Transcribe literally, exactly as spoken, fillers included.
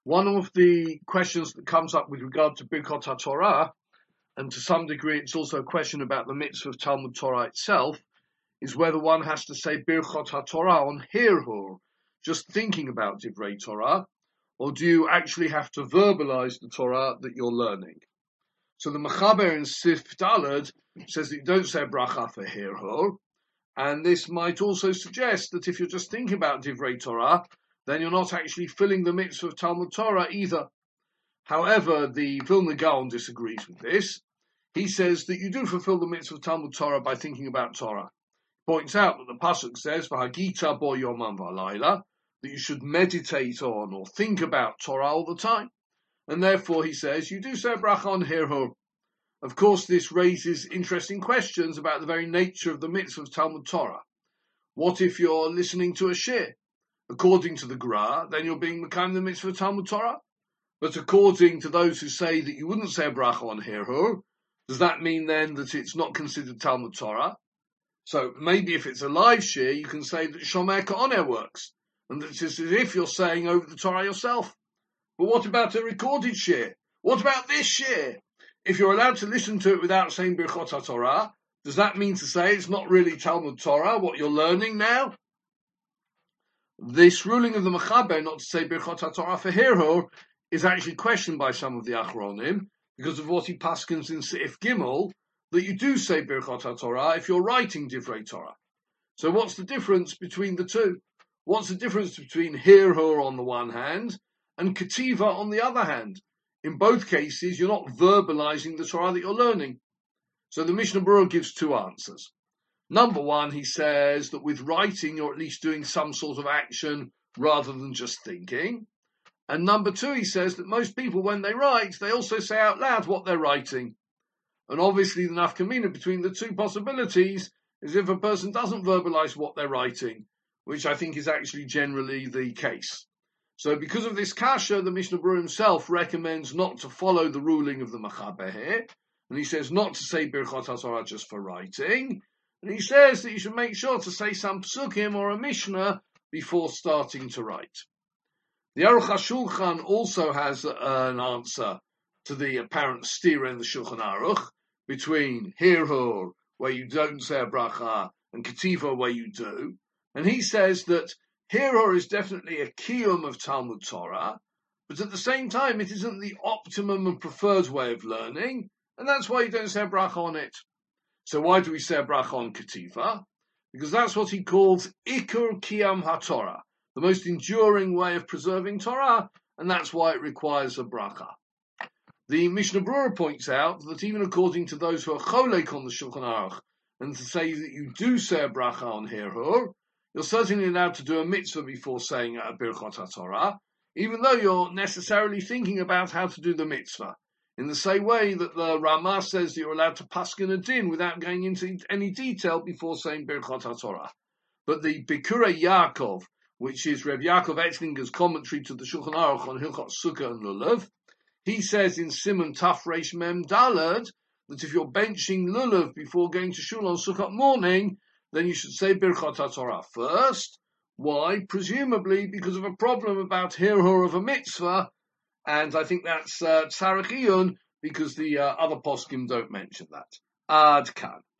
One of the questions that comes up with regard to Birkot HaTorah, and to some degree it's also a question about the mitzvah of Talmud Torah itself, is whether one has to say Birkot HaTorah on Hirhur, just thinking about Divrei Torah, or do you actually have to verbalize the Torah that you're learning? So the Mechaber in Sif Daled says that you don't say bracha for Hirhur, and this might also suggest that if you're just thinking about Divrei Torah, then you're not actually filling the mitzvah of Talmud Torah either. However, the Vilna Gaon disagrees with this. He says that you do fulfill the mitzvah of Talmud Torah by thinking about Torah. He points out that the pasuk says, "V'hagita bo yomam v'alayla," that you should meditate on or think about Torah all the time. And therefore, he says, you do say a bracha on Hirhur. Of course, this raises interesting questions about the very nature of the mitzvah of Talmud Torah. What if you're listening to a shir? According to the Gra, then you're being mekayim the mitzvah of Talmud Torah. But according to those who say that you wouldn't say a bracha on Hirhur, does that mean then that it's not considered Talmud Torah? So maybe if it's a live shir, you can say that Shomer Ka'oner works, and that it's as if you're saying over the Torah yourself. But what about a recorded shir? What about this shir? If you're allowed to listen to it without saying Birchot HaTorah, does that mean to say it's not really Talmud Torah, what you're learning now? This ruling of the Mechaber not to say Birchot HaTorah for Hirhur is actually questioned by some of the Achronim because of what he paskins in Seif Gimel, that you do say Birchot HaTorah if you're writing Divrei Torah. So what's the difference between the two? What's the difference between Hirhur on the one hand and Ketiva on the other hand? In both cases, you're not verbalizing the Torah that you're learning. So the Mishnah Berurah gives two answers. Number one, he says that with writing, you're at least doing some sort of action rather than just thinking. And number two, he says that most people, when they write, they also say out loud what they're writing. And obviously, the nafkamina between the two possibilities is if a person doesn't verbalize what they're writing, which I think is actually generally the case. So because of this kasha, the Mishnah Berurah himself recommends not to follow the ruling of the Mechaber here. And he says not to say Birchot HaTorah just for writing. And he says that you should make sure to say some psukim or a Mishnah before starting to write. The Aruch HaShulchan also has an answer to the apparent stira in the Shulchan Aruch between Hirhur, where you don't say a bracha, and Ketiva, where you do. And he says that Hirhur is definitely a kiyum of Talmud Torah, but at the same time it isn't the optimum and preferred way of learning, and that's why you don't say a bracha on it. So why do we say a bracha on Ketiva? Because that's what he calls Ikur Kiyam HaTorah, the most enduring way of preserving Torah, and that's why it requires a bracha. The Mishnah Berurah points out that even according to those who are cholek on the Shulchan Aruch, and to say that you do say a bracha on Hirhur, you're certainly allowed to do a mitzvah before saying a Birchot HaTorah, even though you're necessarily thinking about how to do the mitzvah. In the same way that the Ramah says that you're allowed to paskin a din without going into any detail before saying Birchot HaTorah. But the Bikurei Yaakov, which is Reb Yaakov Etzlinger's commentary to the Shulchan Aruch on Hilchot Sukkah and Lulav, he says in Simon Taf Reish Mem Dalad that if you're benching Lulav before going to Shul on Sukkot morning, then you should say Birchot HaTorah first. Why? Presumably because of a problem about Hirhur of a mitzvah, and I think that's uh, Tzarech Iyun, because the uh, other poskim don't mention that. Ad Kan.